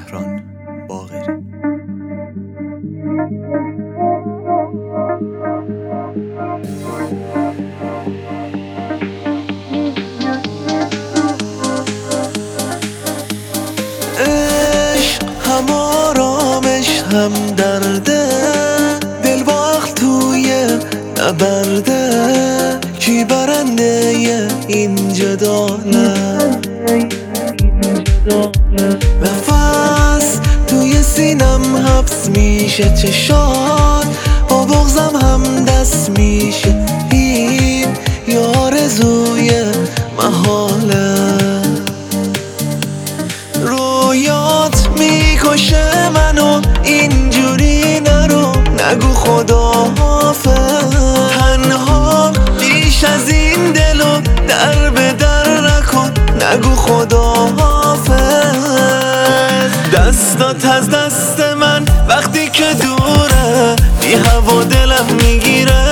مهران باقری. عشق هم آرامش هم درده، دل باخت توی نبرده، کی برنده این جداله؟ نفس توی سینم حبس میشه، چشات با بغضم هم دست میشه، این یه آرزوی محاله. رویات میکشه منو، اینجوری نرو، نگو خدا حافظ. تنها بیش از این دلو در به در نکن، نگو خدا حافظ. دستات از دست من وقتی که دوره، بی هوا دلم میگیره،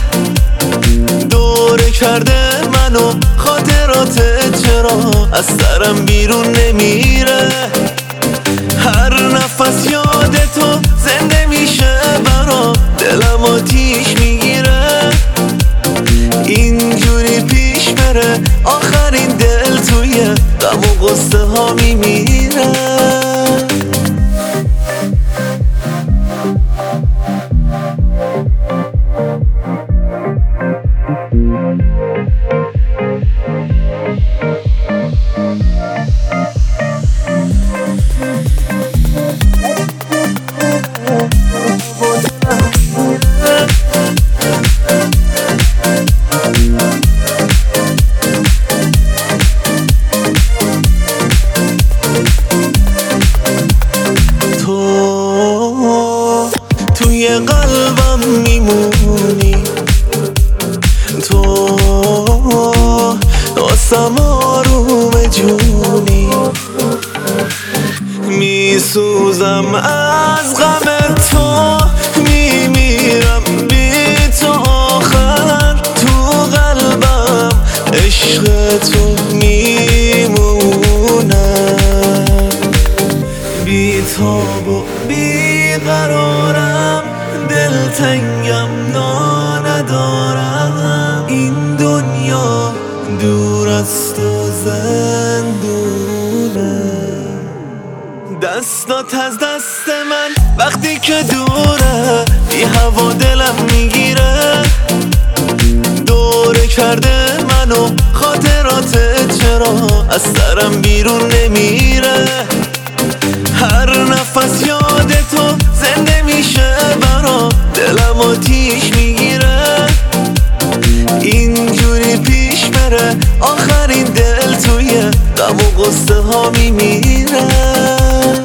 دوره کرده منو خاطراتت، چرا از سرم بیرون نمیره؟ هر نفس یاد تو زنده میشه برام، دلم آتیش میگیره، اینجوری پیش بره آخرین دل توی غم و غصه ها میمیره. توی قلبم میمونی، تو واسم آروم جونی، میسوزم از غم تو، میمیرم بی تو آخر، تو قلبم عشق تو میمونه، بی تاب و بی قرارم، دلتنگم ندارم، این دنیا دور از تو زندونه. دستات از دست من وقتی که دوره، بی هوا دلم میگیره، دوره کرده منو خاطراتت، چرا از سرم بیرون نمیره؟ هر نفس یاد تو زنده میشه برام، دلم آتیش میگیره، اینجوری پیش بره آخرین دل توی غم و غصه ها میمیره.